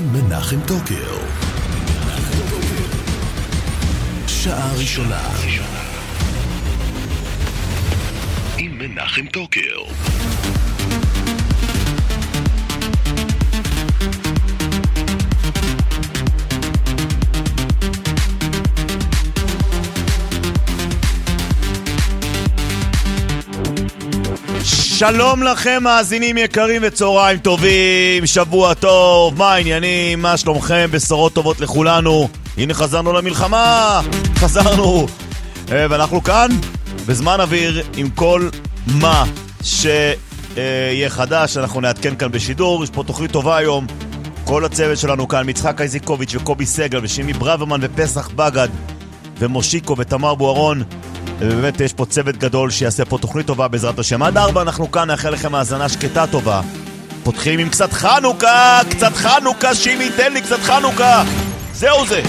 מנחם טוקר. שעה ראשונה עם מנחם טוקר. שלום לכם מאזינים יקרים וצהריים טובים, שבוע טוב, מה העניינים, מה שלומכם, בשורות טובות לכולנו. הנה חזרנו למלחמה, חזרנו, ואנחנו כאן בזמן אוויר עם כל מה שיהיה חדש. אנחנו נעדכן כאן בשידור, יש פה תוכנית טובה היום. כל הצוות שלנו כאן, מצחק איזיקוביץ' וקובי סגל ושימי ברוורמן ופסח בגד ומושיקו ותמר בוארון, ובאמת יש פה צוות גדול שיעשה פה תוכנית טובה בעזרת השם. עד 4 אנחנו כאן, נאחל לכם האזנה שקטה טובה. פותחים עם קצת חנוכה, שימי תן לי קצת חנוכה. זהו זה.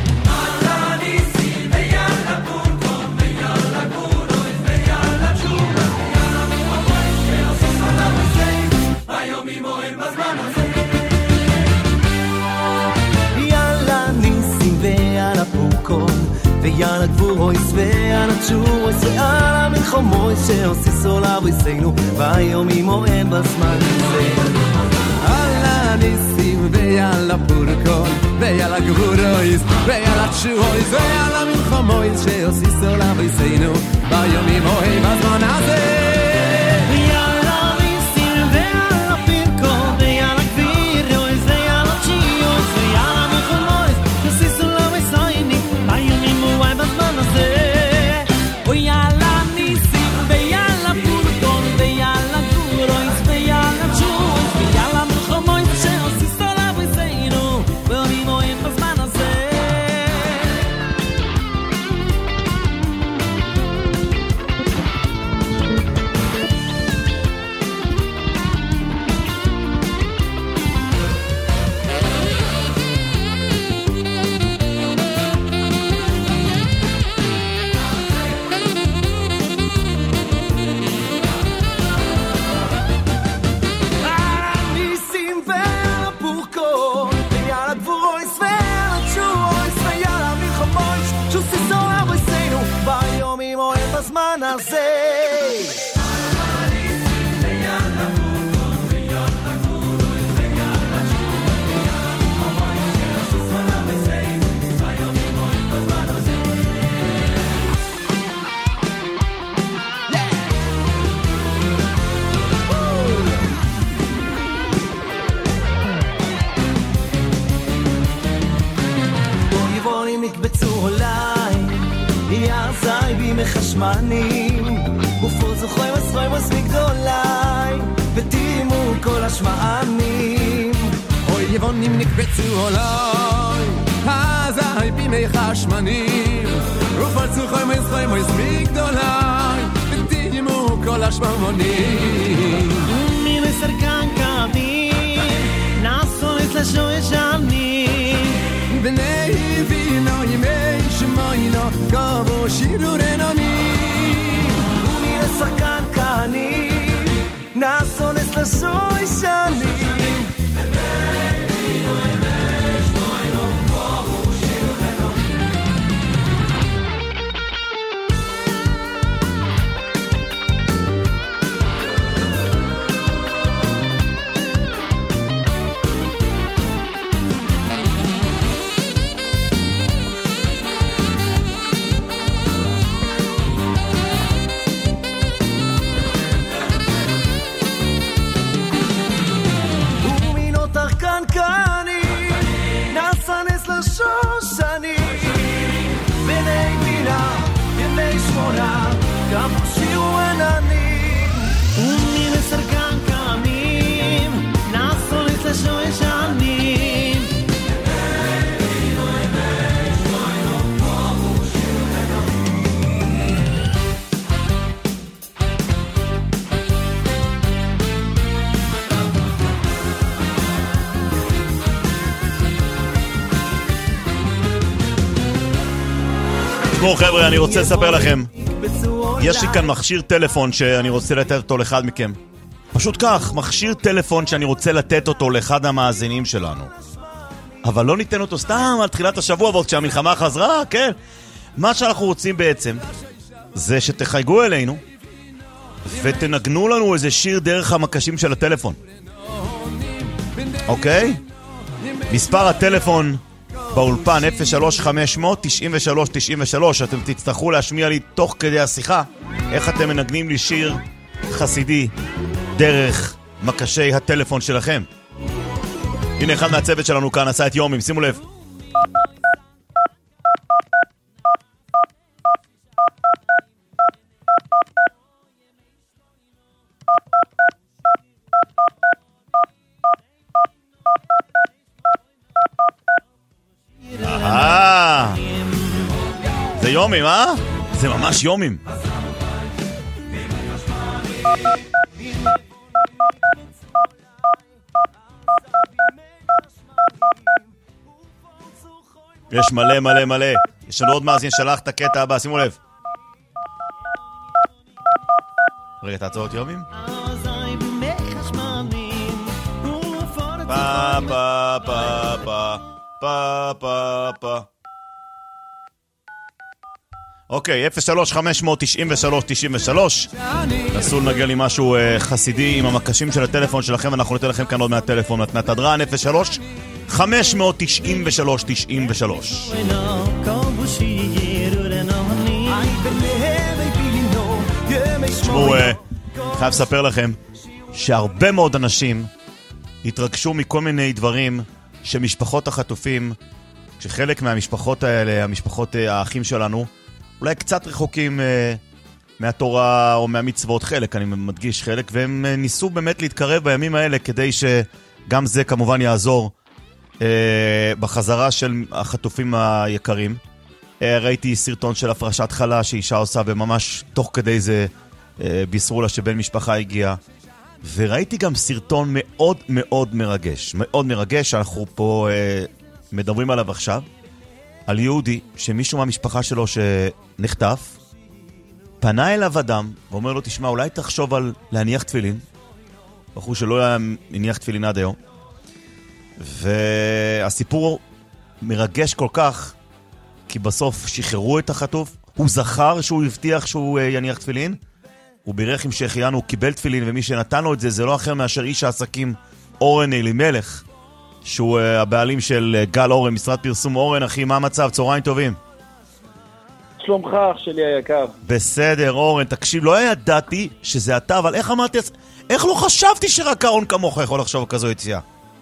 ויאללה גבורויס ועל התשורויס ועל המלחמויס שעושיסו לאבויסנו ביומים או אין בזמן הזה. על הניסים ויאללה פורקון ויאללה גבורויס ועל התשורויס ועל המלחמויס שעושיסו לאבויסנו ביומים או אין בזמן הזה. חשמנים ופור זוכרי מסרוי מספיק גדולי ותימו כל השמענים אוי יבונים נקבצו עולי הזי בימי חשמנים ופור זוכרי מספיק גדולי ותימו כל השמענים מי מסרקן קווים נסונס לשוי שנים בני וינו ימי שמיינו גבו שירורנו מי לשחקן כהני נסונס לשוי שנים בני וינו ימי שמיינו גבו שירורנו גם שירו עננים ומי מסרקן קמים נסונס לשוי שנים תשמעו חבר'ה, אני רוצה לספר לכם, יש לי כאן מכשיר טלפון שאני רוצה לתת אותו לאחד מכם. פשוט כך, מכשיר טלפון שאני רוצה לתת אותו לאחד המאזינים שלנו. אבל לא ניתן אותו סתם על תחילת השבוע, ועוד כשהמלחמה חזרה, כן. מה שאנחנו רוצים בעצם, זה שתחייגו אלינו, ותנגנו לנו איזה שיר דרך המקשים של הטלפון. אוקיי? מספר הטלפון באולפן 03-500-93-93. אתם תצטרכו להשמיע לי תוך כדי השיחה איך אתם מנגנים לי שיר חסידי דרך מקשי הטלפון שלכם. הנה אחד מהצוות שלנו כאן עשה את יומים, שימו לב. זה יומים, זה ממש יומים. יש מלא מלא מלא. יש לנו עוד מאזין, שלח את הקטע הבא, שימו לב. רגע, תעצור את יומים. פה פה פה פה פה פה פה. אוקיי, 03-500-93-93. נסו לנגע לי משהו חסידי עם המקשים של הטלפון שלכם. אנחנו ניתן לכם כאן עוד מהטלפון מתנת הדרן 03-500-93-93. תשמעו, חייב לספר לכם שהרבה מאוד אנשים התרגשו מכל מיני דברים שמשפחות החטופים, שחלק מהמשפחות האלה, המשפחות האחים שלנו, אולי קצת רחוקים מהתורה או מהמצוות, חלק, אני מדגיש חלק, והם ניסו באמת להתקרב בימים האלה כדי שגם זה כמובן יעזור בחזרה של החטופים היקרים. ראיתי סרטון של הפרשת חלה שאישה עושה, וממש תוך כדי זה בישרו לה שבן משפחה הגיע. וראיתי גם סרטון מאוד מאוד מרגש, מאוד מרגש, שאנחנו פה מדברים עליו עכשיו, על יהודי שמישהו מהמשפחה שלו שנחטף, פנה אליו אדם ואומר לו, תשמע, אולי תחשוב על להניח תפילין. בחור שלא היה מניח תפילין עד היום. והסיפור מרגש כל כך, כי בסוף שחררו את החטוף, הוא זכר שהוא הבטיח שהוא יניח תפילין, הוא בירך עם שהחיינו, הוא קיבל תפילין, ומי שנתן לו את זה, זה לא אחר מאשר איש העסקים אורן אלימלך, שהוא הבעלים של גל אורן, משרד פרסום אורן. אחי, מה המצב? צהריים טובים. שלומך, אח שלי היקר. בסדר, אורן, תקשיב, לא ידעתי שזה אתה, אבל איך אמרתי, איך לא חשבתי שרק אורן כמוך יכול לחשוב כזו יציאה?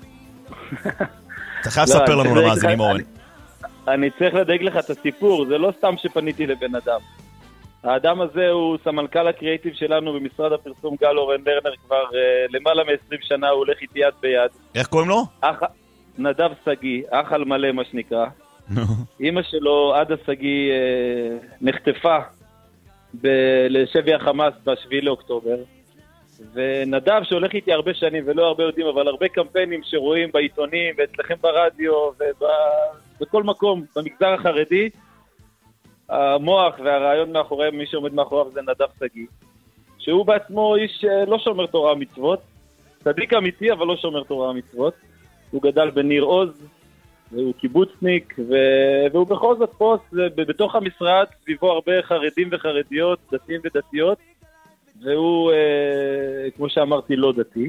אתה חייב לספר לנו למאזינים, אורן. אני צריך לדייק לך את הסיפור, זה לא סתם שפניתי לבן אדם. האדם הזה הוא סמנכ"ל הקריאיטיב שלנו במשרד הפרסום גל אורן לרנר, כבר למעלה מ-20 שנה, הוא הולך איתי יד ביד. איך קוראים לו? נדב סגי, אח על מלא מה שנקרא. אמא שלו, עדה סגי, נחטפה לשבי החמאס ב7 לאוקטובר. ונדב שהולך איתי הרבה שנים, ולא הרבה יודעים, אבל הרבה קמפיינים שרואים בעיתונים ואצלכם ברדיו ובכל מקום במגזר החרדי, המוח והרעיון מאחוריהם, מי שעומד מאחוריו זה נדב סגי, שהוא בעצמו איש לא שומר תורה ומצוות, צדיק אמיתי אבל לא שומר תורה ומצוות. הוא גדל בניר עוז, והוא קיבוצניק, והוא בכל זאת פה בתוך המשרד, סביבו הרבה חרדים וחרדיות, דתיים ודתיות, והוא, כמו שאמרתי, לא דתי.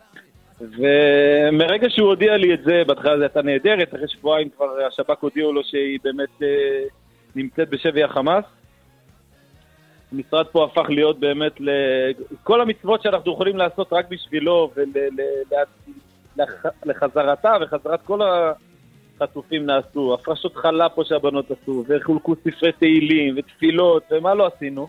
ומרגע שהוא הודיע לי את זה, בהתחלה זה הייתה נהדרת, אחרי שבועיים כבר השב"כ הודיעו לו שהיא באמת נמצאת בשבי החמאס. המשרד פה הפך להיות באמת כל המצוות שאנחנו יכולים לעשות רק בשבילו ולחזרתה וחזרת כל החטופים נעשו. הפרשות חלה פה שהבנות עשו, וחולקו ספרי תהילים ותפילות ומה לא עשינו.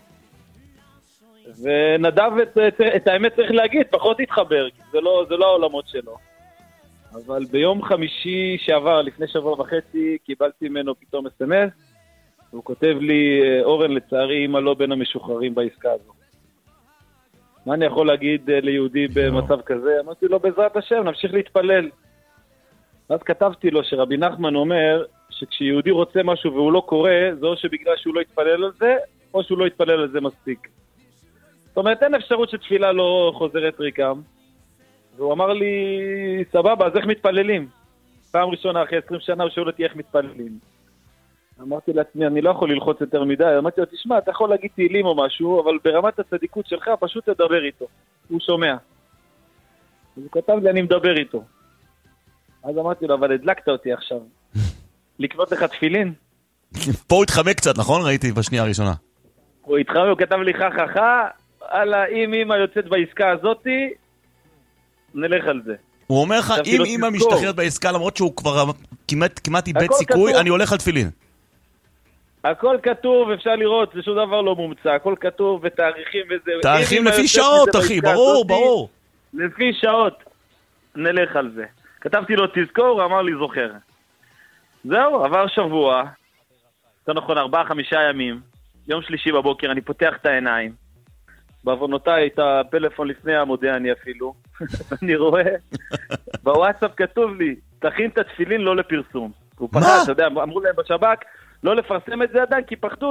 ונדב את האמת צריך להגיד, פחות התחבר, זה לא העולמות שלו. אבל ביום חמישי שעבר, לפני שבוע וחצי, קיבלתי ממנו פתאום SMS, והוא כותב לי, אורן, לצערי, אמא לא בין המשוחררים בעסקה הזו. מה אני יכול להגיד ליהודי במצב כזה? אמרתי לו, בעזרת השם, נמשיך להתפלל. אז כתבתי לו שרבי נחמן אומר, שכשיהודי רוצה משהו והוא לא קורא, זה או שבגלל שהוא לא יתפלל על זה, או שהוא לא יתפלל על זה מספיק. זאת אומרת, אין אפשרות שתפילה לא חוזרת ריקם. והוא אמר לי, סבבה, אז איך מתפללים? פעם ראשונה אחרי 20 שנה הוא שואל אותי איך מתפללים. אמרתי לעצמי, אני לא יכול ללחוץ יותר מדי. אמרתי לו, תשמע, אתה יכול להגיד תהילים או משהו, אבל ברמת הצדיקות שלך פשוט תדבר איתו. הוא שומע. אז הוא כתב לי, אני מדבר איתו. אז אמרתי לו, אבל הדלקת אותי עכשיו. לקנות לך תפילין? פה הוא התחמק קצת, נכון? ראיתי בשנייה הראשונה. הוא התחמק, הוא כתב לי חכה, אם אמא יוצאת בעסקה הזאתי, נלך על זה. הוא אומר לך, אם אמא משתחררת בעסקה, למרות שהוא כבר כמעט איבד סיכוי, אני הולך על תפילין. הכל כתוב, אפשר לראות, זה שום דבר לא מומצא, הכל כתוב ותאריכים וזה. תאריכים לפי שעות, אחי, ברור. לפי שעות, נלך על זה. כתבתי לו תזכור, אמר לי זוכר. זהו, עבר שבוע, זה נכון, 4-5 ימים, יום שלישי בבוקר, אני פותח את העיניים, בעוונותיי את הפלאפון לפני המודיעני אפילו, אני רואה, בוואטסאפ כתוב לי, תכין את התפילין לא לפרסום. הוא פחד, אתה יודע, אמרו להם בשב"כ, לא לפרסם את זה עדיין, כי פחדו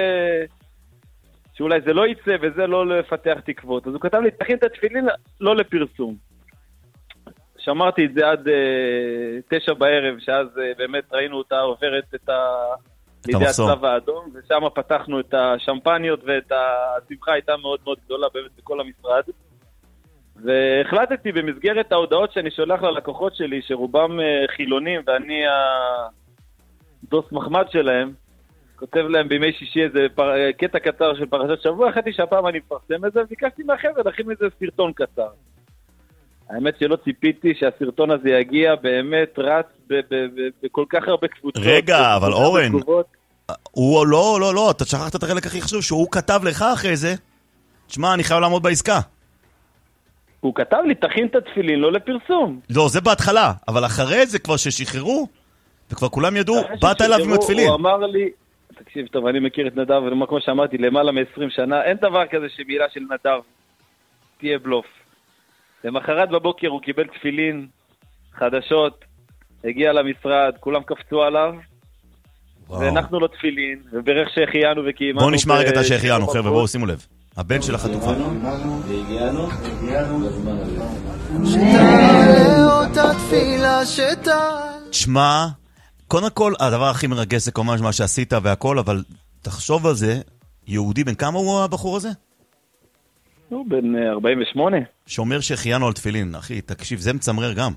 שאולי זה לא יצא וזה לא לפתח תקוות. אז הוא כתב לי, תכין את התפילין לא לפרסום. שמרתי את זה עד 9 בערב, שאז באמת ראינו אותה עוברת לידי הצלב האדום, ושם פתחנו את השמפניות ואת השמחה הייתה מאוד מאוד גדולה באמת בכל המשרד. והחלטתי במסגרת ההודעות שאני שולח ללקוחות שלי, שרובם חילונים ואני דוס מחמד שלהם, כותב להם בימי שישי איזה קטע קצר של פרשת שבוע, החלטתי שהפעם אני מפרסם את זה, וביקשתי מהחבר'ה להכין איזה סרטון קצר. האמת שלא ציפיתי שהסרטון הזה יגיע, באמת רץ בכל כך הרבה קבוצות. רגע, אבל אורן, הוא לא, אתה שכחת את החלק הכי חשוב, שהוא כתב לך אחרי זה, תשמע, אני חייב לעמוד בעסקה. הוא כתב לי, תכין את התפילין, לא לפרסום. לא, זה בהתחלה, אבל אחרי זה כבר ששחררו, וכבר כולם ידעו, באת אליו עם התפילין. הוא אמר לי, תקשיב טוב, אני מכיר את נדב, כמו שאמרתי, למעלה מ-20 שנה, אין דבר כזה שמילה של נדב תהיה בלוף. למחרת בבוקר הוא קיבל תפילין, חדשות, הגיע למשרד, כולם קפצו עליו, והנחנו לו תפילין, וברך שהחיינו וקיימנו. בואו נשמע רגע את שהחיינו, חבר'ה, בואו שימו לב. הבן של החטופה. והגיענו לזמן הזה. שתעלה אותה תפילה תשמע, קודם כל, הדבר הכי מרגש זה כמובן מה שעשית והכל, אבל תחשוב על זה, יהודי, בן כמה הוא הבחור הזה? הוא בן 48. שאומר שהחיינו על תפילין. אחי, תקשיב, זה מצמרר גם.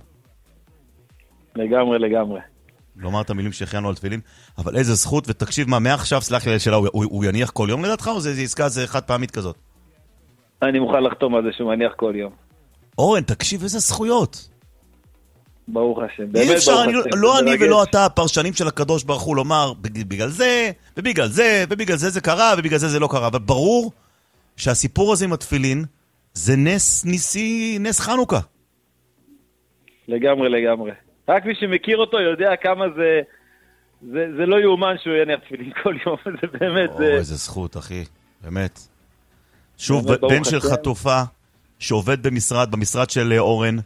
לגמרי. לומר את המילים שהחיינו על תפילין, אבל איזה זכות, ותקשיב מה, מעכשיו, סלח לי לשאלה, הוא יניח כל יום לדעתך, או זה עסקה, זה חד פעמית כזאת? אני מוכן לחתום על זה שהוא מניח כל יום. אורן, תקשיב, איזה זכויות. ברוך השם, באמת ברוך השם. לא אני ולא אתה, הפרשנים של הקדוש ברוך הוא, לומר, בגלל זה, ובגלל זה, ובגלל זה זה קרה, ובגלל זה זה לא קרה, אבל ברור שהסיפור הזה עם התפילין, זה נס חנוכה. לגמרי. רק מי שמכיר אותו יודע כמה זה לא יאומן שהוא יניח תפילין כל יום, זה באמת... איזה זכות, אחי, באמת. שוב, בן של חטופה, שעובד במשרד של אורן,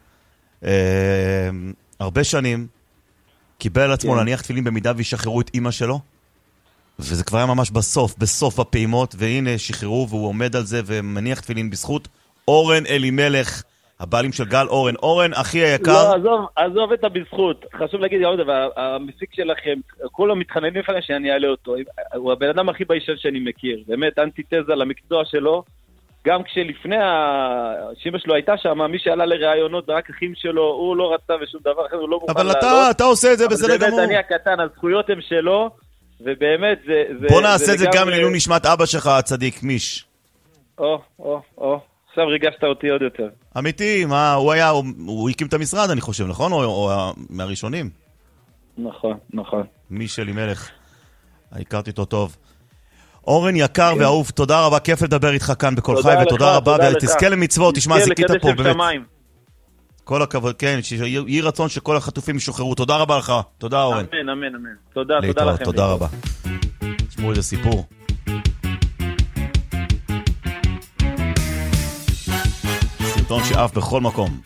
הרבה שנים, קיבל על עצמו להניח תפילין במידה וישחררו את אמא שלו, וזה כבר היה ממש בסוף הפעימות, והנה שחררו והוא עומד על זה ומניח תפילין בזכות אורן אלימלך, הבעלים של גל אורן. אורן, אחי היקר. לא, עזוב את הבזכות. חשוב להגיד, המפיק שלכם, כולם מתחננים לפני שאני אעלה אותו. הוא הבן אדם הכי ביישן שאני מכיר. באמת, אנטיתזה למקצוע שלו. גם כשלפני שאמא שלו הייתה שם, מי שעלה לראיונות, רק אחים שלו, הוא לא רצה ושום דבר אחר, הוא לא מוכן לעלות. אבל אתה עושה את זה בסדר גמור. באמת, אני הקטן, הזכויות הן שלו, ובאמת זה... בוא נעשה את זה גם לעילוי נשמת אבא שלך, הצדיק, מיש. עכשיו ריגשת אותי עוד יותר. אמיתי, מה, הוא הקים את המשרד, אני חושב, נכון? או מהראשונים? נכון. מיש אלימלך. הכרתי אותו טוב. אורן יקר ואהוב, תודה רבה, כיף לדבר איתך כאן בכל חי, ותודה רבה, ותזכה למצוות, תשמע, זיקית פה, באמת. כל הכבוד, כן, שיהי רצון שכל החטופים ישוחררו, תודה רבה לך, תודה אורן. אמן, תודה לכם. תודה רבה. תשמעו איזה סיפור. סרטון שאף בכל מקום.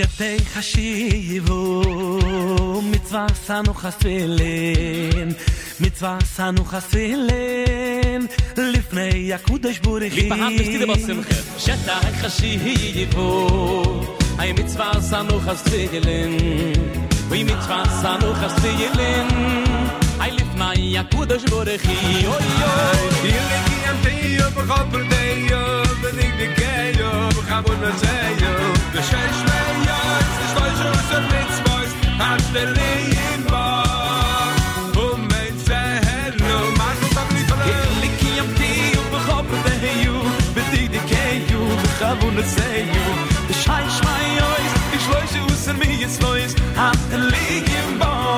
שתי חשיבו מצווה סנו חסילן מצווה סנו חסילן לפני הקודש בורכי ליפהת תשתידה בשמחה שתי חשיבו אי מצווה סנו חסילן ואי מצווה סנו חסילן אי לפני הקודש בורכי אוי אוי ילכי אמתיו בחופרדיו בנגדגיו בחבונתיו בשש ויועץ לשלוש ושת מצווס השללים בו ומצהנו משהו תבליפנו ילכי אמתיו בחופרדיו בנגדגיו בחבונתיו בשש ויועץ לשלוש ושת מצווס השללים בו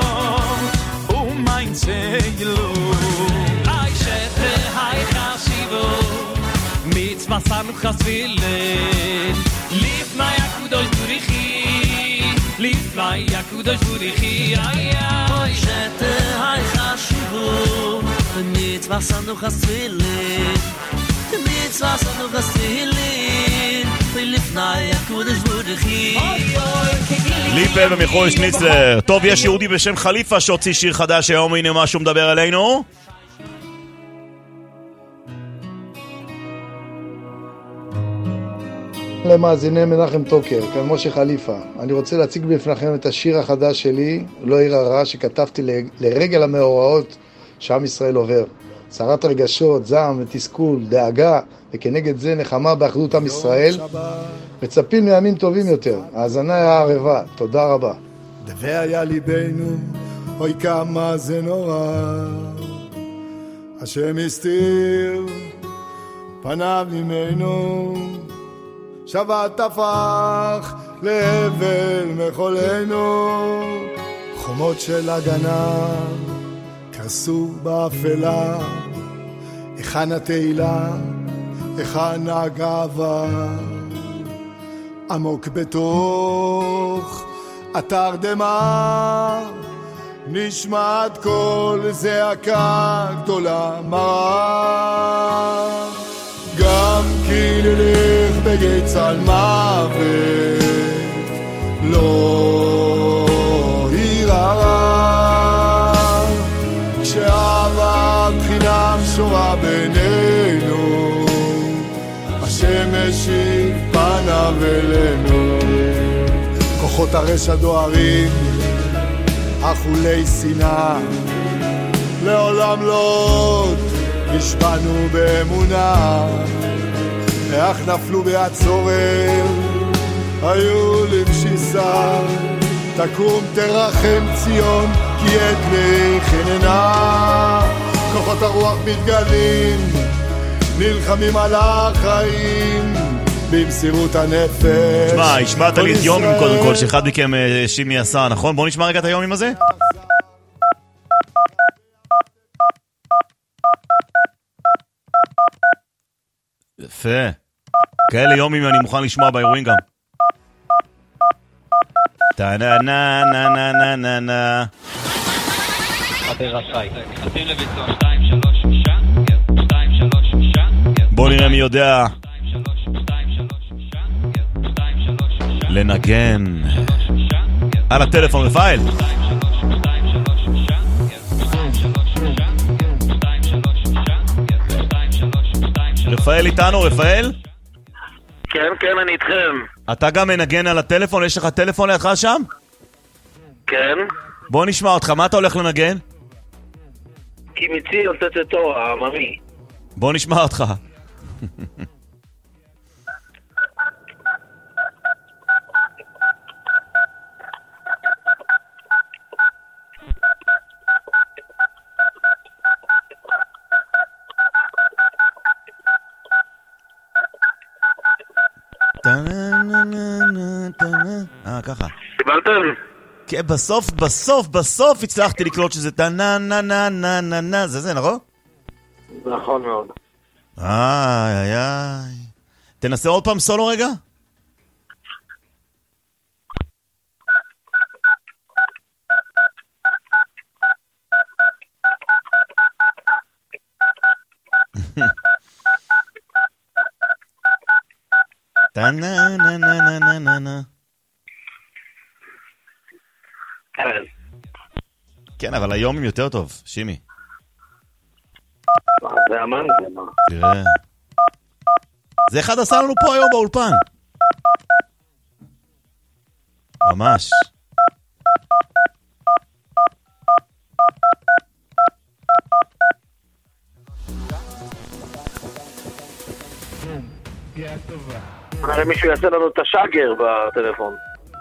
ומצהנו mitzvah sanu chasvilen lifnai akudosh burichi lifnai akudosh burichi ay ay shete hay chashivu mitzvah sanu chasvilen mitzvah sanu chasvilen lifnai akudosh burichi ליפל ומיכול שניצלר. טוב, יש יהודי בשם חליפה שהוציא שיר חדש היום, הנה מה שהוא מדבר עלינו. למאזיני מנחם טוקר, כאן משה חליפה. אני רוצה להציג בפניכם את השיר החדש שלי, לא עיר הרע, שכתבתי לרגל המאורעות שעם ישראל עובר. סערת רגשות, זעם ותסכול, דאגה, וכנגד זה נחמה באחדות עם ישראל. מצפים לימים טובים יותר. האזנה הערבה. תודה רבה. דבר היה ליבנו, אוי כמה זה נורא. השם הסתיר פניו ממנו. שבת הפך להבל מחולנו, חומות של הגנה קרסו באפלה, היכן התהילה, היכן הגאווה, עמוק בתוך אתר דמה נשמעת קול זעקה גדולה מרה, גם כי נלך בגץ על מוות לא יראה, כשאהבת חינם שורה בינינו, השמש משיב פניו אלינו. כוחות הרשע דוהרים אכולי שנאה, לעולם לא נשבענו באמונה, איך נפלו בעצורר, היו לבשיסה, תקום תרחם ציון, כי את לחננה. כוחות הרוח מתגלים, נלחמים על החיים, במסירות הנפש. תשמע, השמעת לי את יומים קודם כל, שאחד מכם שימי עשה, נכון? בואו נשמע רגע את היומים הזה. יפה. כאלה יומים אני מוכן לשמוע באירועים גם. טה נה נה נה נה נה נה נה. נכנסים לביצוע 2, 3, 6 2, 3, 6 בוא נראה מי יודע לנגן על הטלפון. רפאל, רפאל איתנו? רפאל? כן, כן, אני איתכם. אתה גם מנגן על הטלפון? יש לך טלפון לידך שם? כן. בוא נשמע אותך, מה אתה הולך לנגן? כי מצי יוצאת את אור, העממי. בוא נשמע אותך. ככה. קיבלתם? כן, בסוף הצלחתי לקלוט שזה נה נה נה נה נה נה, זה נכון? נכון מאוד. איי. תנסה עוד פעם סולו רגע. טה נה נה נה נה נה נה. כן, אבל היום הם יותר טוב, שימי. זה אמן, זה מה. תראה. זה אחד עשה לנו פה היום באולפן. ממש. הרי מישהו יעשה לנו את השאגר בטלפון.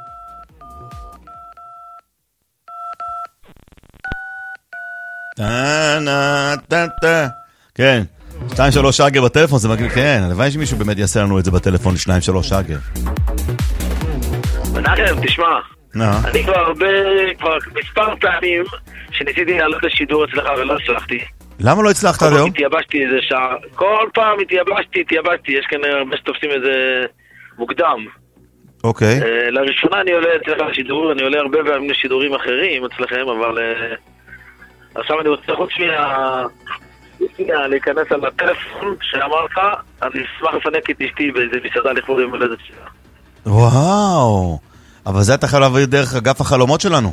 כן, 2-3 שגר בטלפון, זה מגניב, כן, הלוואי שמישהו באמת יעשה לנו את זה בטלפון, 2-3 שגר. מנחם, תשמע, אני כבר מספר פעמים שניסיתי לעלות לשידור אצלך ולא הצלחתי. למה לא הצלחת היום? התייבשתי איזה שעה, כל פעם התייבשתי, יש כאן הרבה שתופסים איזה מוקדם. אוקיי. לראשונה אני עולה אצלך לשידור, אני עולה הרבה פעמים לשידורים אחרים אצלכם, אבל עכשיו אני רוצה חוץ להיכנס על הטלפון שאמרת, אני אשמח לפנק את אשתי באיזה מסעדה לכבוד יום הולדת שלה. וואו, אבל זה אתה חייב להעביר דרך אגף החלומות שלנו.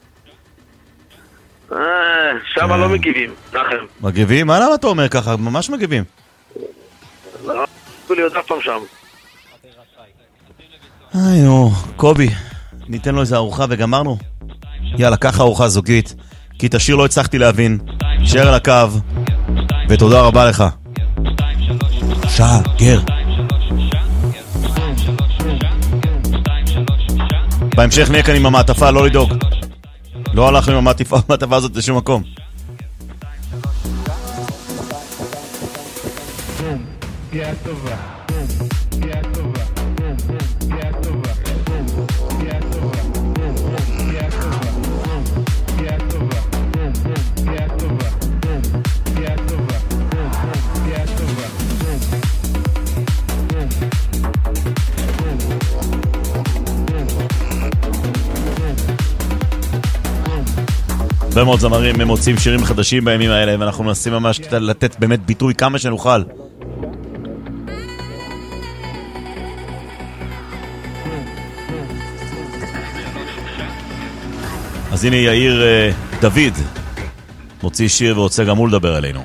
שם לא מגיבים, נחם. מגיבים? מה למה אתה אומר ככה? ממש מגיבים. לא, תנו לי עוד אף פעם שם. נו, קובי, ניתן לו איזה ארוחה וגמרנו. יאללה, ככה ארוחה זוגית, כי את השיר לא הצלחתי להבין. נשאר על הקו, ותודה רבה לך. שגר. בהמשך נהיה כאן עם המעטפה, לא לדאוג. לא הלכנו עם המעטפה הזאת לשום מקום. הרבה מאוד זמרים הם מוצאים שירים חדשים בימים האלה, ואנחנו מנסים ממש לתת באמת ביטוי כמה שנוכל. אז הנה יאיר דוד מוציא שיר ורוצה גם הוא לדבר עלינו.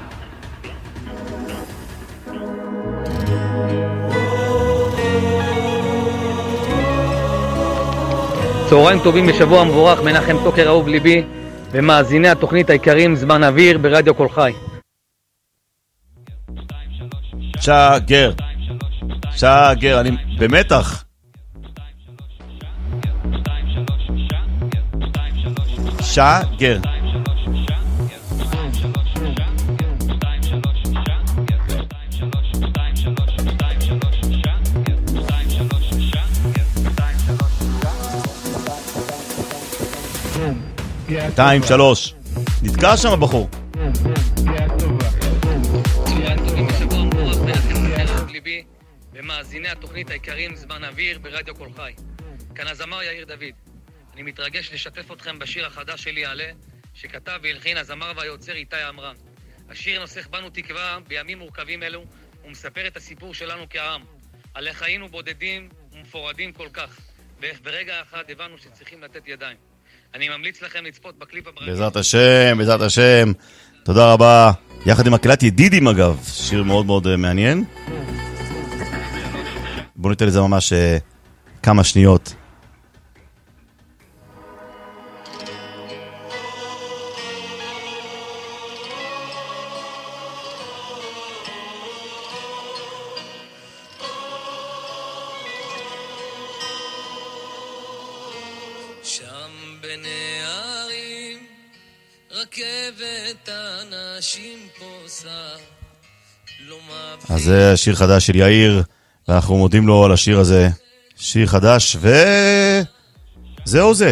צהריים טובים בשבוע מבורך, מנחם טוקר אהוב ליבי ומאזיני התוכנית העיקריים זמן אוויר ברדיו כל חי. שגר, אני במתח. שגר. שתיים, שלוש. נתקע שם הבחור. צהריים טובים בשבוע מבורך, מנחם טוקר אהוב ליבי ומאזיני התוכנית העיקריים זמן אוויר ברדיו כל חי. כאן הזמר יאיר דוד. אני מתרגש לשתף אתכם בשיר החדש שלי עלה, שכתב והלחין הזמר והיוצר איתי עמרן. השיר נוסח בנו תקווה בימים מורכבים אלו, ומספר את הסיפור שלנו כעם. על איך היינו בודדים ומפורדים כל כך, ואיך ברגע אחד הבנו שצריכים לתת ידיים. אני ממליץ לכם לצפות בקליפ הברגע. בעזרת השם. תודה רבה. יחד עם הקהלת ידידים אגב, שיר מאוד מאוד מעניין. בואו ניתן לזה ממש כמה שניות. אז זה שיר חדש של יאיר, ואנחנו מודים לו על השיר הזה. שיר חדש, וזהו זה.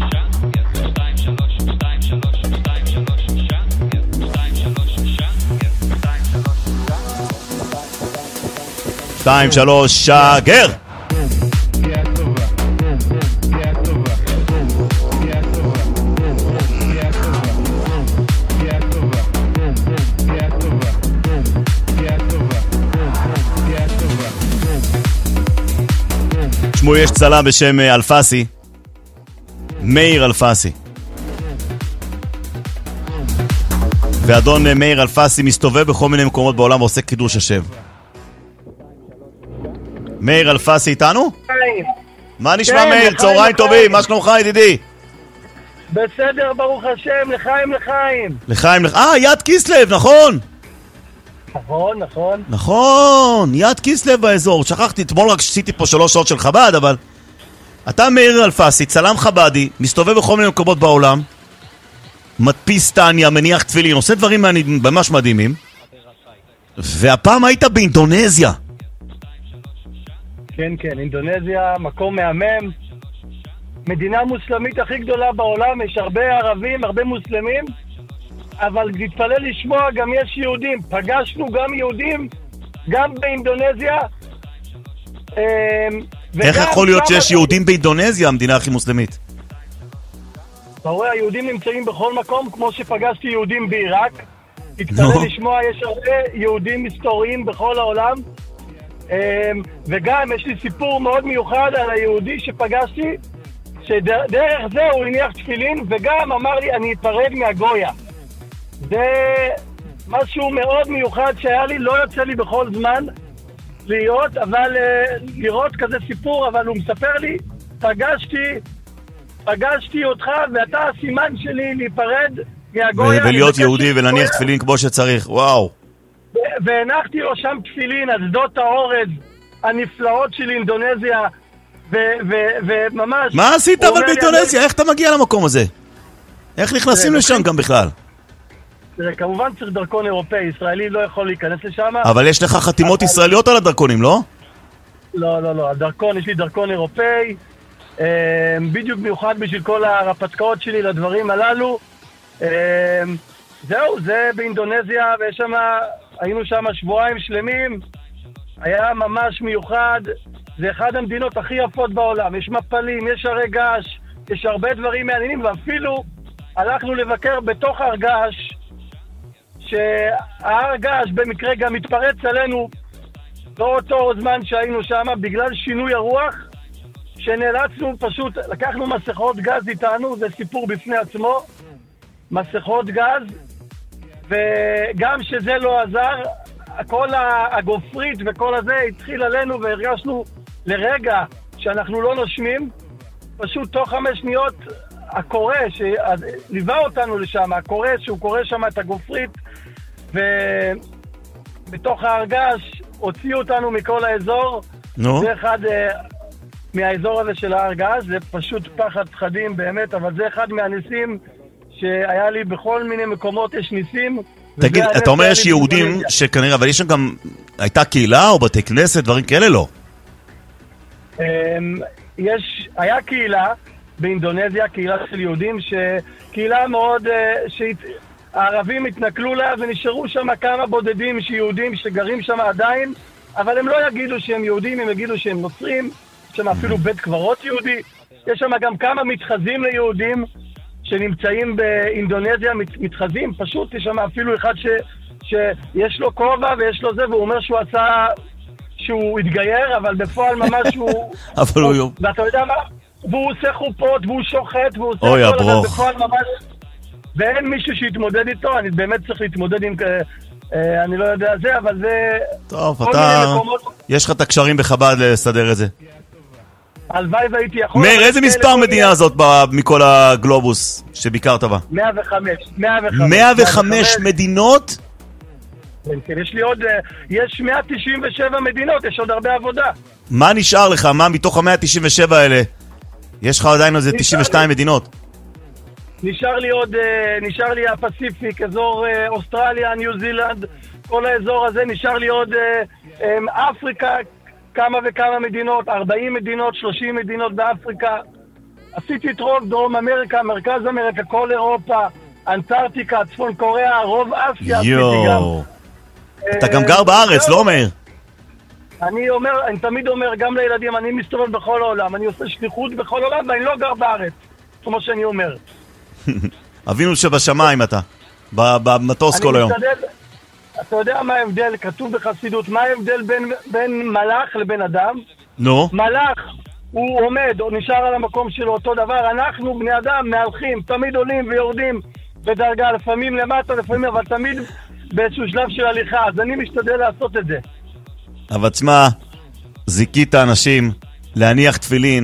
שתיים, שלוש, שגר! תשמעו, יש צלם בשם אלפסי, מאיר אלפסי. ואדון מאיר אלפסי מסתובב בכל מיני מקומות בעולם ועושה קידוש השם. מאיר אלפסי איתנו? מה נשמע מאיר? צהריים טובים, מה שלומך ידידי? בסדר, ברוך השם, לחיים. לחיים. יד כיסלב, נכון? נכון, יד כיסלב באזור. שכחתי, אתמול רק עשיתי פה 3 שעות של חב"ד, אבל אתה מאיר אלפסי, צלם חב"די, מסתובב בכל מיני מקומות בעולם, מדפיס טניה, מניח תפילין, עושה דברים ממש מדהימים, והפעם היית באינדונזיה. כן, אינדונזיה, מקום מהמם, מדינה מוסלמית הכי גדולה בעולם, יש הרבה ערבים, הרבה מוסלמים, אבל תתפלא לשמוע, גם יש יהודים, פגשנו גם יהודים, גם באינדונזיה. איך יכול להיות שיש יהודים באינדונזיה, המדינה הכי מוסלמית? אתה רואה, היהודים נמצאים בכל מקום, כמו שפגשתי יהודים בעיראק. תתפלא לשמוע, יש הרבה יהודים היסטוריים בכל העולם. וגם יש לי סיפור מאוד מיוחד על היהודי שפגשתי, שדרך זה הוא הניח תפילין, וגם אמר לי, אני אפרד מהגויה. זה משהו מאוד מיוחד שהיה לי, לא יוצא לי בכל זמן להיות, אבל לראות כזה סיפור, אבל הוא מספר לי, פגשתי אותך, ואתה הסימן שלי להיפרד מהגויה. ולהיות יהודי ולהניח תפילין כמו שצריך, וואו. והנחתי לו שם תפילין על שדות האורז הנפלאות של אינדונזיה, וממש... מה עשית אבל באינדונזיה? איך אתה מגיע למקום הזה? איך נכנסים לשם גם בכלל? כמובן צריך דרכון אירופאי, ישראלי לא יכול להיכנס לשם. אבל יש לך חתימות ישראליות על הדרכונים, לא? לא, הדרכון, יש לי דרכון אירופאי, בדיוק מיוחד בשביל כל הרפתקאות שלי לדברים הללו. זהו, זה באינדונזיה, היינו שם שבועיים שלמים, היה ממש מיוחד, זה אחד המדינות הכי יפות בעולם, יש מפלים, יש הרי געש, יש הרבה דברים מעניינים, ואפילו הלכנו לבקר בתוך הר געש, שההר געש במקרה גם התפרץ עלינו באותו זמן שהיינו שם, בגלל שינוי הרוח, שנאלצנו פשוט, לקחנו מסכות גז איתנו, זה סיפור בפני עצמו, מסכות גז, וגם שזה לא עזר, כל הגופרית וכל הזה התחיל עלינו, והרגשנו לרגע שאנחנו לא נושמים, פשוט תוך 5 שניות הקורא שליווה אותנו לשם, הקורא שהוא קורא שם את הגופרית, ובתוך ההרגש הוציאו אותנו מכל האזור. זה אחד מהאזור הזה של ההרגש, זה פשוט פחד פחדים באמת, אבל זה אחד מהניסים שהיה לי בכל מיני מקומות, יש ניסים. תגיד, אתה אומר יש יהודים שכנראה, אבל יש שם גם, הייתה קהילה או בתי כנסת, דברים כאלה לא? היה קהילה באינדונזיה, קהילה של יהודים, קהילה מאוד, הערבים התנכלו לה ונשארו שם כמה בודדים שיהודים שגרים שם עדיין, אבל הם לא יגידו שהם יהודים, הם יגידו שהם נוצרים, יש שם אפילו בית קברות יהודי, יש שם גם כמה מתחזים ליהודים שנמצאים באינדונזיה, מתחזים, פשוט יש שם אפילו אחד שיש לו כובע ויש לו זה, והוא אומר שהוא עשה, שהוא התגייר, אבל בפועל ממש הוא... אבל הוא... ואתה יודע מה? והוא עושה חופות, והוא שוחט, והוא עושה אוי, הכל, אבל בפועל ממש... ואין מישהו שיתמודד איתו, אני באמת צריך להתמודד עם... אני לא יודע זה, אבל זה... טוב, אתה... יש לך את הקשרים בחב"ד לסדר את זה. הלוואי והייתי יכול... מאיר, איזה מספר מדינה זאת מכל הגלובוס שביקרת בה? 105. 105 מדינות? כן, יש לי עוד... יש 197 מדינות, יש עוד הרבה עבודה. מה נשאר לך? מה מתוך ה-197 האלה? יש לך עדיין איזה 92 מדינות. נשאר לי הפסיפיק, אזור אוסטרליה, ניו זילנד, כל האזור הזה, נשאר לי עוד אפריקה, כמה וכמה מדינות, 40 מדינות, 30 מדינות באפריקה. עשיתי את רוב דרום אמריקה, מרכז אמריקה, כל אירופה, אנטארקטיקה, צפון קוריאה, רוב אסיה. יואו. אתה גם גר בארץ, לא אומר? אני תמיד אומר, גם לילדים, אני מסתובב בכל העולם, אני עושה שליחות בכל העולם, ואני לא גר בארץ, כמו שאני אומר. אבינו שבשמיים אתה, במטוס כל היום. אתה יודע מה ההבדל, כתוב בחסידות, מה ההבדל בין מלאך לבין אדם? נו. מלאך, הוא עומד, או נשאר על המקום שלו, אותו דבר, אנחנו בני אדם מהלכים, תמיד עולים ויורדים בדרגה, לפעמים למטה, לפעמים, אבל תמיד באיזשהו שלב של הליכה, אז אני משתדל לעשות את זה. אבל תשמע, זיקית האנשים להניח תפילין,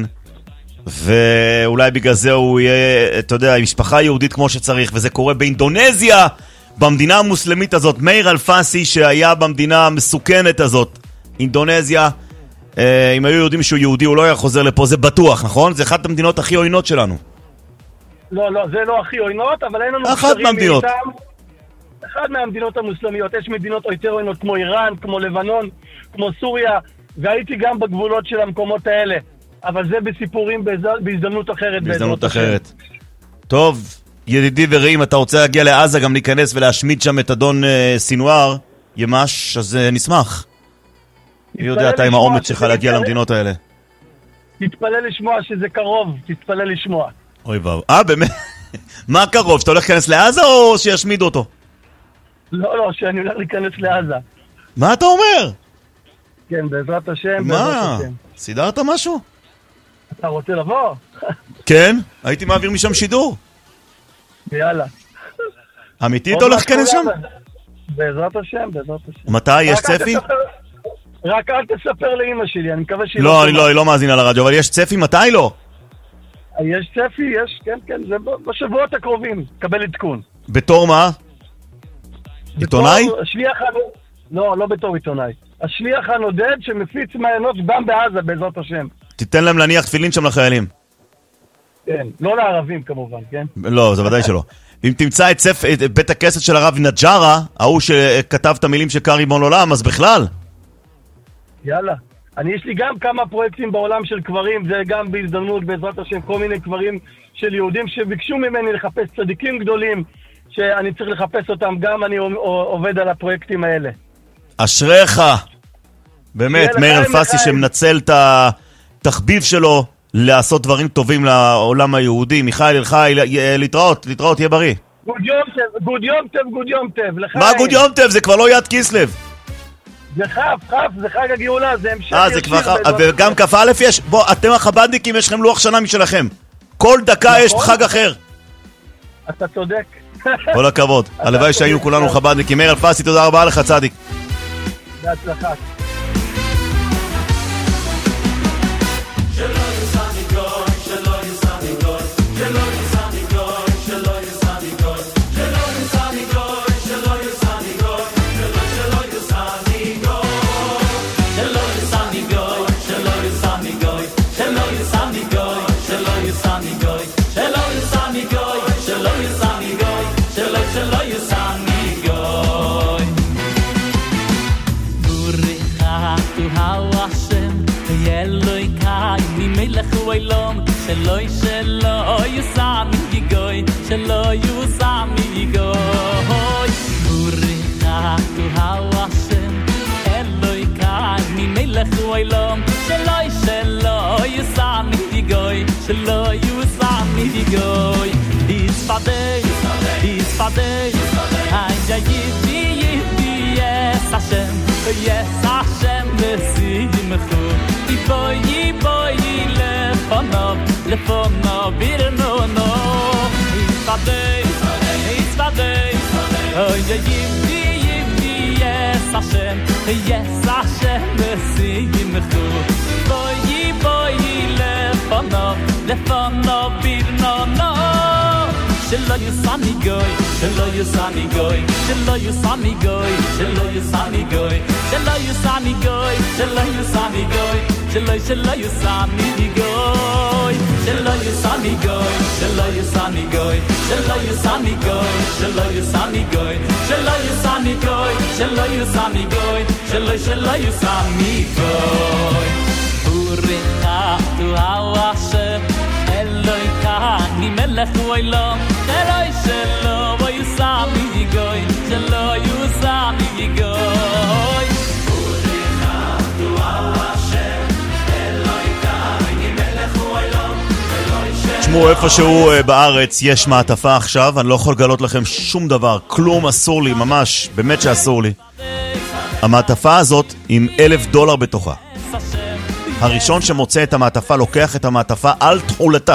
ואולי בגלל זה הוא יהיה, אתה יודע, משפחה יהודית כמו שצריך, וזה קורה באינדונזיה, במדינה המוסלמית הזאת. מאיר אלפסי שהיה במדינה המסוכנת הזאת, אינדונזיה, אם היו יודעים שהוא יהודי הוא לא היה חוזר לפה, זה בטוח, נכון? זה אחת המדינות הכי עוינות שלנו. לא, זה לא הכי עוינות, אבל אין לנו אחת מהמדינות. אחד מהמדינות המוסלמיות. יש מדינות יותר עוינות כמו איראן, כמו לבנון, כמו סוריה, והייתי גם בגבולות של המקומות האלה. אבל זה בסיפורים בהזדמנות אחרת. בהזדמנות אחרת. טוב, ידידי ורעים, אתה רוצה להגיע לעזה גם להיכנס ולהשמיד שם את אדון סינואר, ימש, אז נשמח. מי יודע אתה עם האומץ שלך להגיע למדינות האלה. תתפלל לשמוע שזה קרוב, תתפלל לשמוע. אוי ואו. באמת? מה קרוב? שאתה הולך להיכנס לעזה או שישמידו אותו? לא, שאני הולך להיכנס לעזה. מה אתה אומר? כן, בעזרת השם. מה? סידרת משהו? אתה רוצה לבוא? כן, הייתי מעביר משם שידור. יאללה. אמיתי אתה הולך להיכנס שם? בעזרת השם. מתי? יש צפי? רק אל תספר לאמא שלי, אני מקווה שהיא לא, היא לא מאזינה לרדיו, אבל יש צפי? מתי לא? יש צפי, כן, זה בשבועות הקרובים, קבל עדכון. בתור מה? עיתונאי? לא בתור עיתונאי. השליח הנודד שמפיץ מעיינות גם בעזה, בעזרת השם. תיתן להם להניח תפילין שם לחיילים. כן, לא לערבים כמובן, כן? לא, זה ודאי שלא. אם תמצא את בית הכנסת של הרב נג'רה, ההוא שכתב את המילים של קרי בון עולם, אז בכלל. יאללה. יש לי גם כמה פרויקטים בעולם של קברים, זה גם בהזדמנות, בעזרת השם, כל מיני קברים של יהודים שביקשו ממני לחפש צדיקים גדולים, שאני צריך לחפש אותם, גם אני עובד על הפרויקטים האלה. אשריך. באמת, מאיר אלפסי שמנצל את התחביב שלו לעשות דברים טובים לעולם היהודי. מיכאל אלחי, להתראות, יהיה בריא. גוד יום טב. מה גוד יום טב? זה כבר לא יד כיסלב. זה חף, זה חג הגאולה, זה המשך זה כבר חף, וגם כף א' יש, בוא, אתם החבדניקים, יש לכם לוח שנה משלכם. כל דקה יש חג אחר. אתה צודק. כל הכבוד. הלוואי שהיינו כולנו חבדניקים. מאיר אלפסי, תודה רבה לך, צדיק. בהצלחה. שלא יסעני גוי, שלא יסעני גוי. בוריך tu Hashem, Eloi kai ממלך העולם. שלא יסעני גוי, שלא יסעני גוי. יספדי, היי yes Hashem, ושימחו. בואי לפונו בירנו יספדי אוי יבי yes Hashem ושימחו. בואי לפונו בירנו שלא יסעני גוי, שלא יסעני גוי, שלא יסעני גוי, שלא יסעני גוי, שלא יסעני גוי, שלא יסעני גוי, שלא יסני גוי שלא יסני גוי שלא יסני גוי שלא יסני גוי שלא יסני גוי שלא יסני גוי שלא יסני גוי שלא יסני גוי בוריך tu Hashem Eloi kani melech olam Eloi shelo vo yusami yigoy shelo yusami yigoy Buricha tu Hashem Eloi kani melech olam Eloi shelo תשמעו, איפשהו בארץ יש מעטפה עכשיו, אני לא יכול לגלות לכם שום דבר, כלום אסור לי, ממש, באמת שאסור לי. המעטפה הזאת עם $1,000 בתוכה. הראשון שמוצא את המעטפה לוקח את המעטפה על תחולתה.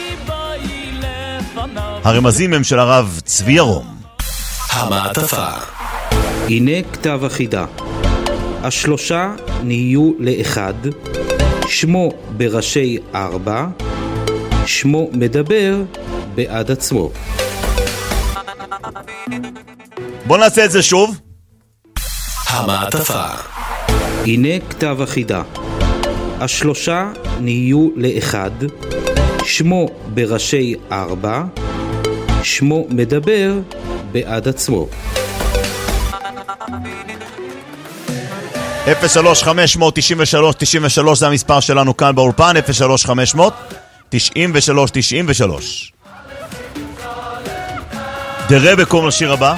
הרמזים הם של הרב צבי ירום. המעטפה. הנה כתב החידה. השלושה נהיו לאחד, שמו בראשי 4, שמו מדבר בעד עצמו. בוא נעשה את זה שוב. המעטפה. הנה כתב החידה. השלושה נהיו לאחד, שמו בראשי 4, שמו מדבר בעד עצמו. 03-500-93-93 זה המספר שלנו כאן באולפן, 03-500-93-93. דרה בקום לשיר הבא.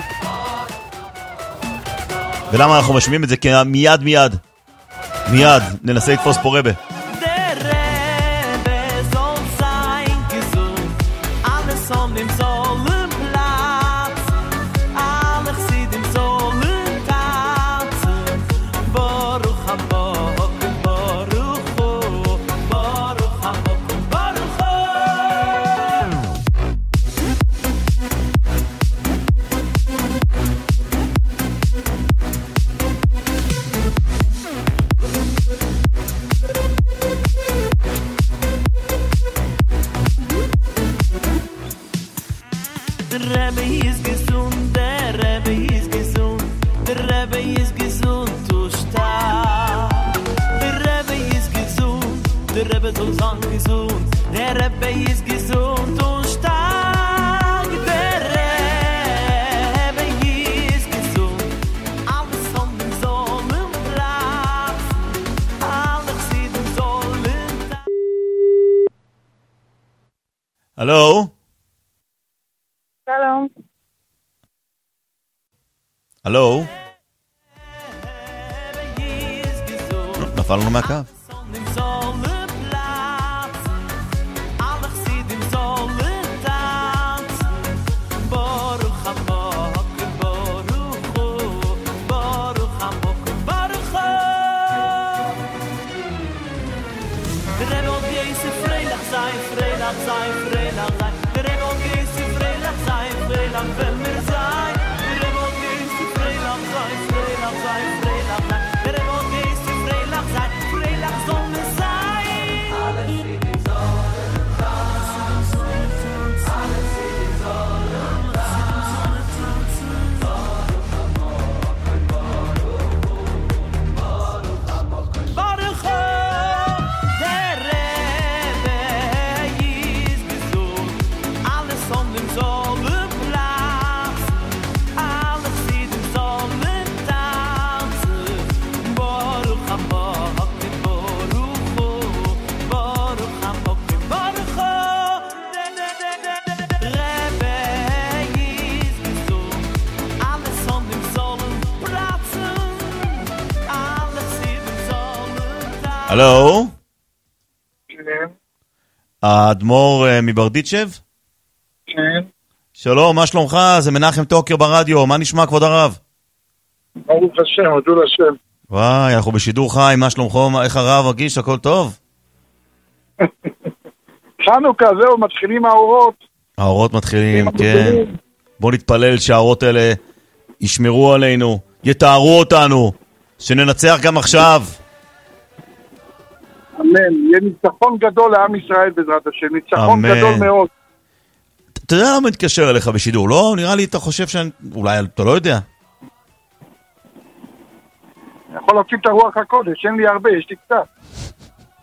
ולמה אנחנו משמיעים את זה? כי מיד ננסה לתפוס פה רבה. הלו? שלום. הלו? נפל לנו מהקו. הלו? כן. האדמו"ר מברדיצ'ב? כן. שלום, מה שלומך? זה מנחם טוקר ברדיו, מה נשמע כבוד הרב? ברוך השם, הודו לשם. וואי, אנחנו בשידור חי, מה שלומך? איך הרב מרגיש? הכל טוב? חנוכה, זהו, מתחילים האורות. האורות מתחילים, כן. בוא נתפלל שהאורות האלה ישמרו עלינו, יתארו אותנו, שננצח גם עכשיו. אמן, יהיה ניצחון גדול לעם ישראל בעזרת השם, ניצחון גדול מאוד. אתה יודע למה מתקשר אליך בשידור, לא? נראה לי אתה חושב אולי אתה לא יודע. יכול להוציא את הרוח הקודש, אין לי הרבה, יש לי קצת.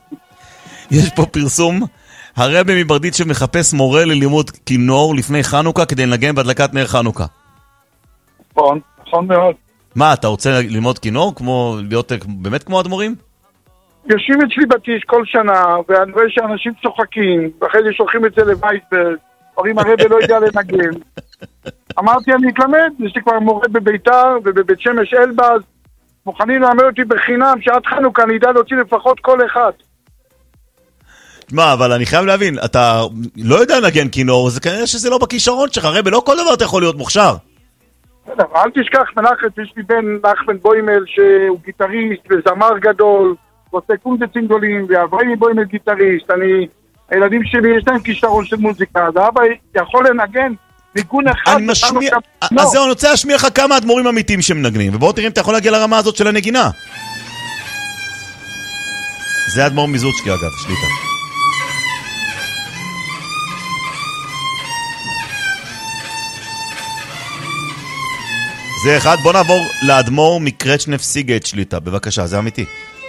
יש פה פרסום, הרבי מברדיצ'ב מחפש מורה ללימוד כינור לפני חנוכה כדי לנגן בהדלקת נר חנוכה. נכון מאוד. מה, אתה רוצה ללמוד כינור? להיות באמת כמו אדמו"רים? יושבים אצלי בתיש כל שנה, ואני רואה שאנשים צוחקים, ואחרי זה שולחים את זה לווייסברג, אומרים הרבי לא יודע לנגן. אמרתי, אני אתלמד, יש לי כבר מורה בביתר ובבית שמש אלבז, מוכנים ללמד אותי בחינם, שעד חנוכה אני אדע להוציא לפחות כל אחד. מה, אבל אני חייב להבין, אתה לא יודע לנגן כינור, זה כנראה שזה לא בכישרון שלך, הרבי, לא כל דבר אתה יכול להיות מוכשר. אל תשכח מנחם, יש לי בן נחמן בוימל שהוא גיטריסט וזמר גדול, ועושה קונדסים גדולים, ואברהים בוימל גיטריסט, הילדים שלי יש להם כישרון של מוזיקה, אז האבא יכול לנגן ניגון אחד. אני משמיע, אז זהו, אני רוצה להשמיע לך כמה אדמו"רים אמיתיים שמנגנים, ובואו תראה אם אתה יכול להגיע לרמה הזאת של הנגינה. זה אדמו"ר מזוצ'קי אגב, שליטה. זה אחד, בוא נעבור לאדמו"ר מקרצ'נב סיגט שליטה, בבקשה, זה אמיתי.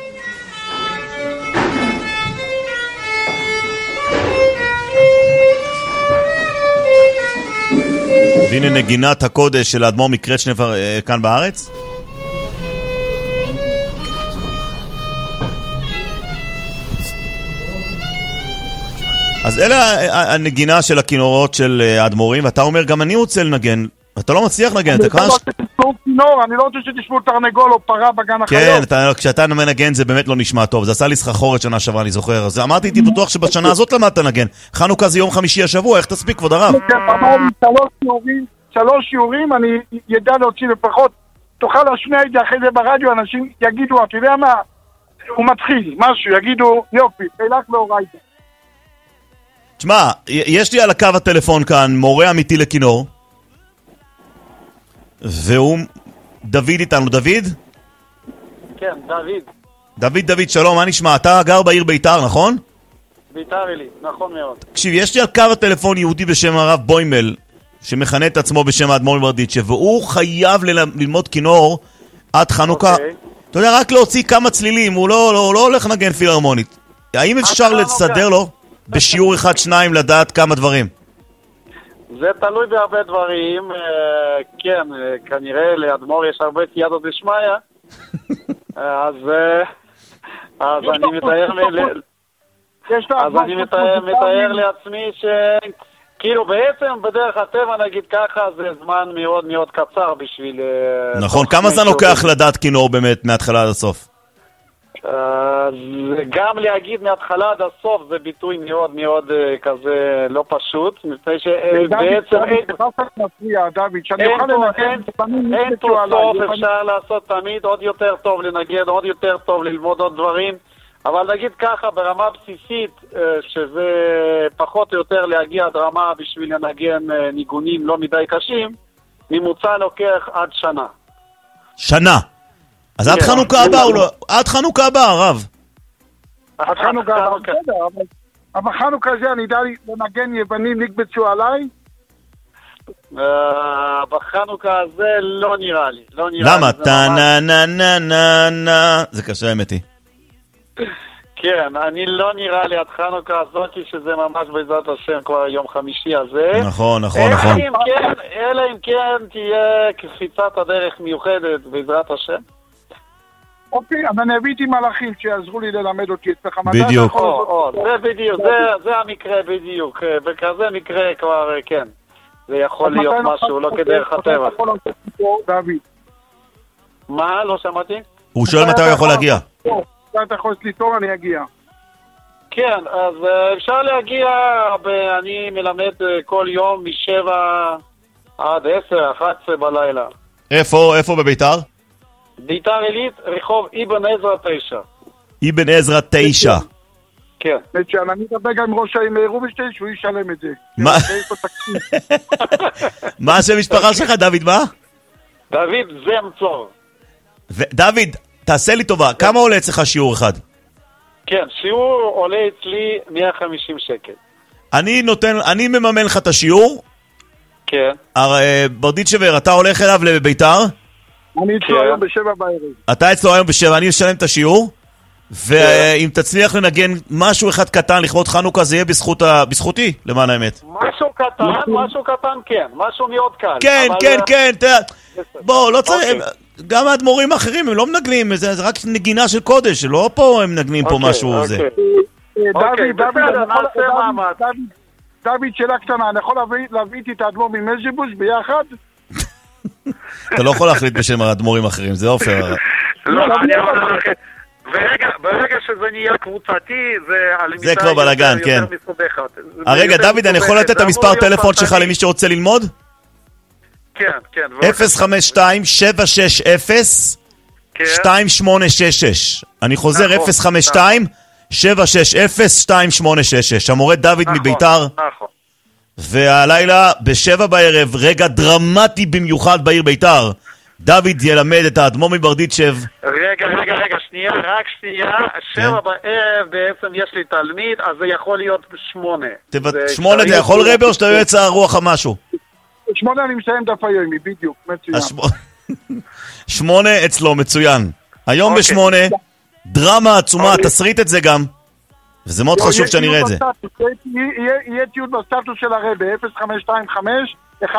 והנה נגינת הקודש של האדמו"ר מקרצ'נב כאן בארץ. אז אלה הנגינה של הכינורות של האדמו"רים, ואתה אומר גם אני רוצה לנגן, אתה לא מצליח לנגן, אתה כאן... אני לא רוצה שתשמעו תרנגול או פרה בגן החיות. כן, כשאתה מנגן זה באמת לא נשמע טוב, זה עשה לי סחרחורת שנה שעברה, אני זוכר. אז אמרתי, הייתי בטוח שבשנה הזאת למדת לנגן. חנוכה זה יום חמישי השבוע, איך תספיק כבוד הרב? שלוש שיעורים, אני ידע להוציא לפחות, תוכל להשמיע את זה אחרי זה ברדיו, אנשים יגידו, אתה יודע מה, הוא מתחיל, משהו, יגידו, יופי, חילק לאורייתא. תשמע, יש לי על הקו הטלפון כאן מורה אמיתי לכינור, והוא דוד איתנו. דוד? כן, דוד, שלום, מה נשמע? אתה גר בעיר ביתר, נכון? ביתר אלי, נכון מאוד. תקשיב, יש לי על קו הטלפון יהודי בשם הרב בוימל, שמכנה את עצמו בשם האדמו"ר מברדיצ'ב, והוא חייב ללמוד כינור עד חנוכה. אתה יודע, רק להוציא כמה צלילים, הוא לא הולך לנגן פילהרמונית. האם אפשר לסדר לו בשיעור 1-2 לדעת כמה דברים? זה תלוי בהרבה דברים, כן, כנראה לאדמו"ר יש הרבה סייעתא דשמיא, אז אני מתאר לעצמי שכאילו בעצם בדרך הטבע נגיד ככה זה זמן מאוד מאוד קצר בשביל... נכון, כמה זמן לוקח לדעת כינור באמת מההתחלה עד הסוף? גם להגיד מההתחלה עד הסוף זה ביטוי מאוד מאוד כזה לא פשוט, מפני שבעצם אין תוסוף, אפשר לעשות תמיד עוד יותר טוב לנגן, עוד יותר טוב ללמוד עוד דברים, אבל נגיד ככה ברמה בסיסית שזה פחות או יותר להגיע עד רמה בשביל לנגן ניגונים לא מדי קשים, ממוצע לוקח עד שנה. שנה? אז עד חנוכה הבא או לא? עד חנוכה הבא, הרב. עד חנוכה הבא, בסדר, אבל חנוכה זה אני יודע לנגן יוונים נקבצו עליי? בחנוכה הזה לא נראה לי. למה? טה-נה-נה-נה-נה-נה. זה קשה האמת היא. כן, אני לא נראה לי עד חנוכה הזאת שזה ממש בעזרת השם כבר יום חמישי הזה. נכון. אלא אם כן תהיה קפיצת הדרך מיוחדת בעזרת השם. אוקיי, אז אני הבאתי מלאכים שיעזרו לי ללמד אותי אצלך. בדיוק. זה בדיוק, זה המקרה בדיוק. בכזה מקרה כבר, כן. זה יכול להיות משהו, לא כדרך הטבע. מה? לא שמעתי? הוא שואל מתי הוא יכול להגיע. אתה יכול ליטור, אני אגיע. כן, אז אפשר להגיע, אני מלמד כל יום מ-7 עד 10, 11 בלילה. איפה בביתר? ביתר עילית, רחוב אבן עזרא 9. אבן עזרא 9. כן. אני אדבר גם עם ראש העיר רובינשטיין שהוא ישלם את זה. מה השם משפחה שלך, דוד, מה? דוד זמצור. דוד, תעשה לי טובה, כמה עולה אצלך שיעור אחד? כן, שיעור עולה אצלי 150 שקל. אני מממן לך את השיעור. כן. ברדיצ'ב, אתה הולך אליו לביתר? אני אצלו היום ב7 בערב. אתה אצלו היום ב7, אני אשלם את השיעור? ואם תצליח לנגן משהו אחד קטן לכבוד חנוכה, זה יהיה בזכותי, למען האמת. משהו קטן, כן. משהו מאוד קל. כן. בוא, לא צריך... גם האדמו"רים האחרים, הם לא מנגנים, זה רק נגינה של קודש, לא פה הם מנגנים פה משהו זה. דוד, שאלה קטנה, אני יכול להביא איתי את האדמו"ר ממז'יבוש ביחד? אתה לא יכול להחליט בשם האדמו"רים האחרים, זה אופר. לא, אני יכול להחליט. ברגע שזה נהיה קבוצתי, זה כבר בלגן, כן. רגע, דוד, אני יכול לתת את המספר טלפון שלך למי שרוצה ללמוד? כן. 052-760-2866. אני חוזר, 052-760-2866. המורה דוד מביתר. והלילה ב7 בערב, רגע דרמטי במיוחד בעיר ביתר. דוד ילמד את האדמו"ר מברדיצ'ב. רגע, שנייה. 7 בערב בעצם יש לי תלמיד, אז זה יכול להיות 8. 8 אתה יכול רבי או שאתה יועץ הרוח או משהו? 8 אני מסיים דף היומי, בדיוק, מצוין. 8 אצלו, מצוין. היום ב8, דרמה עצומה, תסריט את זה גם. וזה מאוד חשוב שאני אראה את זה. יהיה תיעוד בסטטוס של הרבי, 0525-100-370.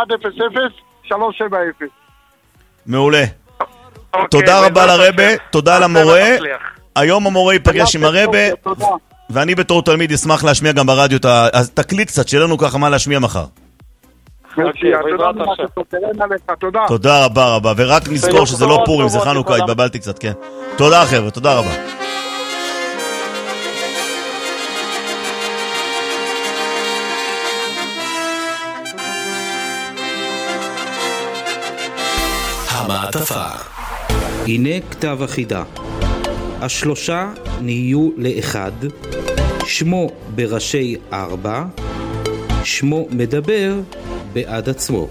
מעולה. תודה רבה לרבי, תודה למורה. היום המורה ייפגש עם הרבי, ואני בתור תלמיד אשמח להשמיע גם ברדיו את התקליט קצת, שיהיה לנו ככה מה להשמיע מחר. תודה רבה, ורק נזכור שזה לא פורים, זה חנוכה, התבלבלתי קצת, כן. תודה חבר'ה, תודה רבה. המעטפה. הנה כתב החידה. 3 נהיו לאחד, שמו בראשי 4, שמו מדבר בעד עצמו.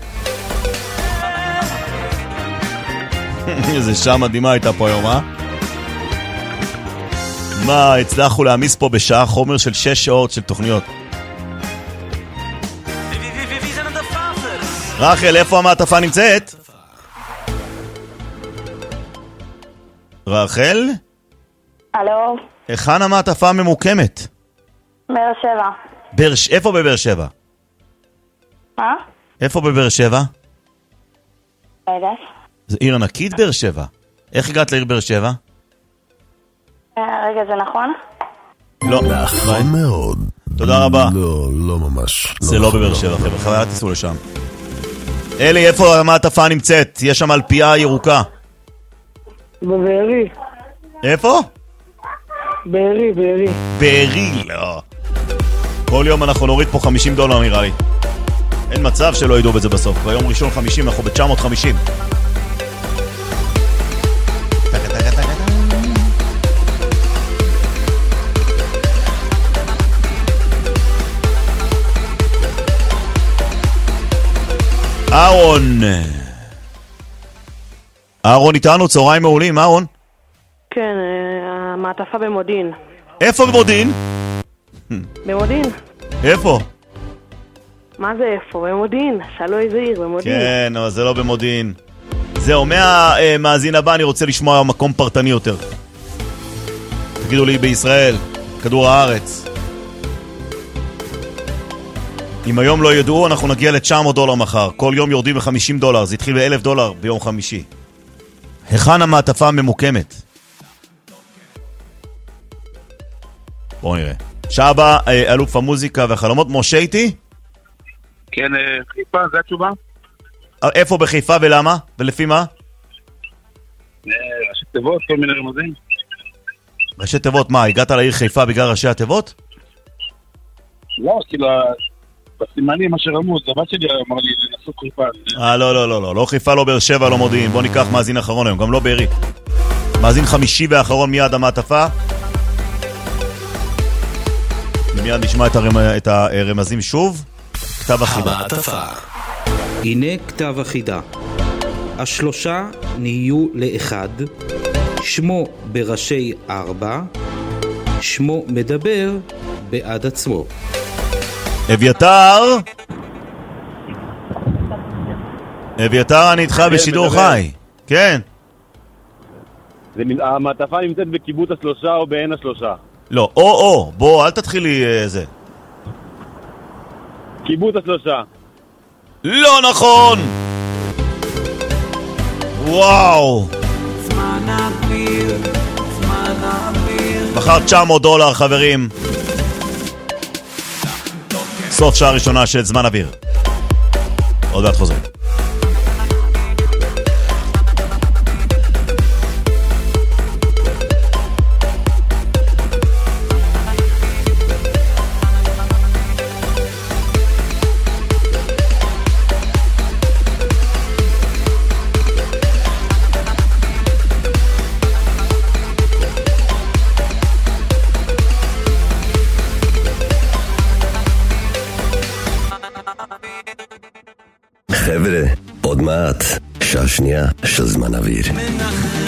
איזה שעה מדהימה הייתה פה היום, מה, הצלחנו להמיס פה בשעה חומר של 6 שעות של תוכניות. רחל, איפה המעטפה נמצאת? רחל? הלו? היכן המעטפה ממוקמת? באר שבע. איפה בבאר שבע? מה? איפה בבאר שבע? רגע. זה עיר ענקית באר שבע. איך הגעת לעיר באר שבע? רגע, זה נכון? לא. נכון מאוד. תודה רבה. לא ממש. זה לא בבאר שבע, חבר'ה. חבל, תיסעו לשם. אלי, איפה המעטפה נמצאת? יש שם אלפייה ירוקה. בבארי. איפה? בארי. בארי, לא. כל יום אנחנו נוריד פה $50 נראה לי. אין מצב שלא ידעו בזה בסוף. ביום ראשון 50, אנחנו ב-950. אהרון איתנו, צהריים מעולים, אהרון? כן, המעטפה במודיעין. איפה במודיעין? במודיעין. איפה? מה זה איפה? במודיעין. שאלו איזה עיר, במודיעין. כן, אבל זה לא במודיעין. זהו, מהמאזין הבא אני רוצה לשמוע מקום פרטני יותר. תגידו לי, בישראל, כדור הארץ. אם היום לא ידעו, אנחנו נגיע $900 מחר. כל יום יורדים $50. זה התחיל $1,000 ביום חמישי. היכן המעטפה הממוקמת? בואו נראה. שבה, אלוף המוזיקה והחלומות, משה איתי? כן, חיפה, זה התשובה? איפה בחיפה ולמה? ולפי מה? ראשי תיבות, כל מיני רמזים. ראשי תיבות, מה? הגעת לעיר חיפה בגלל ראשי התיבות? לא, כאילו, בסימנים, מה שרמוז, הבת שלי אמר לי, לנסות חיפה. לא חיפה, לא באר שבע, לא מודיעין. בוא ניקח מאזין אחרון היום, גם לא בארי. מאזין חמישי והאחרון מיד המעטפה. ומיד נשמע את הרמזים שוב. כתב החידה. המעטפה. הנה כתב החידה. 3 נהיו לאחד, שמו בראשי 4, שמו מדבר בעד עצמו. אביתר, אני איתך בשידור חי. כן. המעטפה נמצאת בקיבוץ השלושה או בעין השלושה? לא, או, בוא, אל תתחיל לי זה. קיבוץ השלושה. לא נכון! וואו! מחר $900, חברים. סוף שעה ראשונה של זמן אוויר. עוד מעט חוזרים. חבר'ה, עוד מעט, שעה שנייה של זמן אוויר.